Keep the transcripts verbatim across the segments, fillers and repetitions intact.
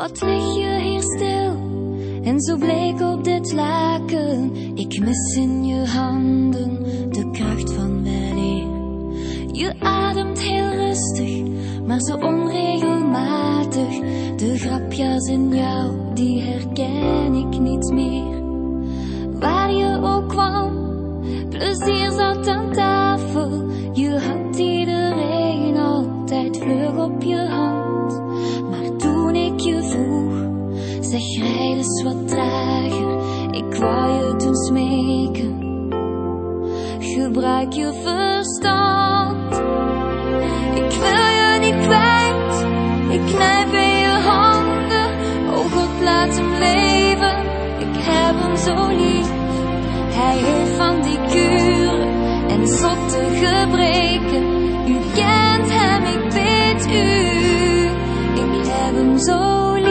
Wat lig je hier stil en zo bleek op dit laken? Ik mis in je handen de kracht van weleer. Je ademt heel rustig, maar zo onregelmatig. De grapjes in jou, die herken ik niet meer. Waar je ook kwam, plezier zat aan tafel. Je had iedereen altijd vlug op je hand. Maar toen ik je vroeg, zeg rijd eens wat trager. Ik wou je toen smeken, gebruik je verstand. Ik wil je niet kwijt, ik knijp in je handen. Oh God, laat hem leven, ik heb hem zo lief. Hij heeft van die kuren en zotte gebreken. U kent hem, ik weet u, ik heb hem zo lief.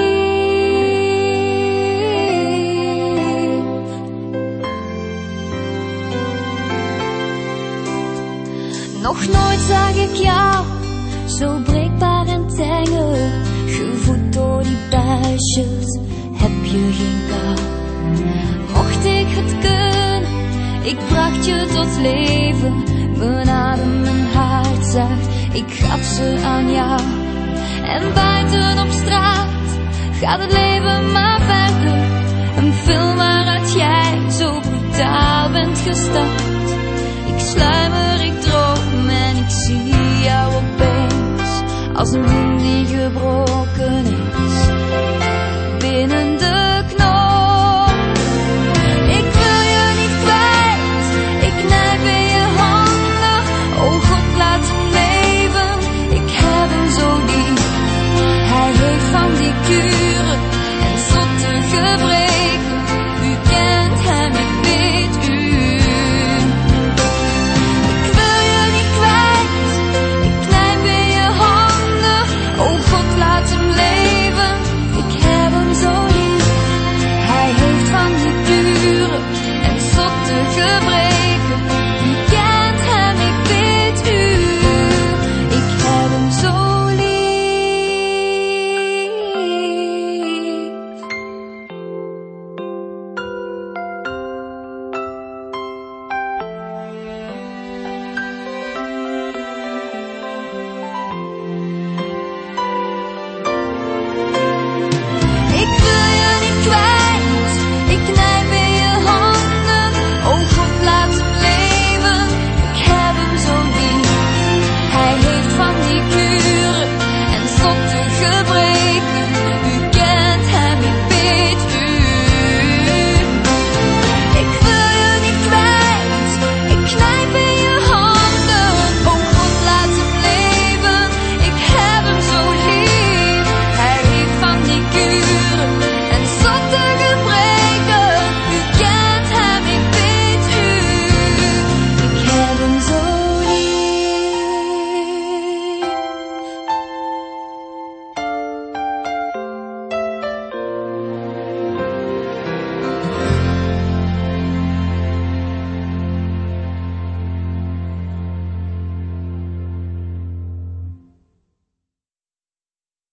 Nog nooit zag ik jou zo breekbaar en tenger. Gevoed door die buisjes, heb je geen kou. Mocht ik het kunnen, ik bracht je tot leven. Mijn adem, mijn hart zacht, ik gaf ze aan jou. En buiten op straat gaat het leven maar verder. Een film waaruit jij zo brutaal bent gestart. Ik sluimer, ik droom en ik zie jou opeens als een bloem die gebroken is.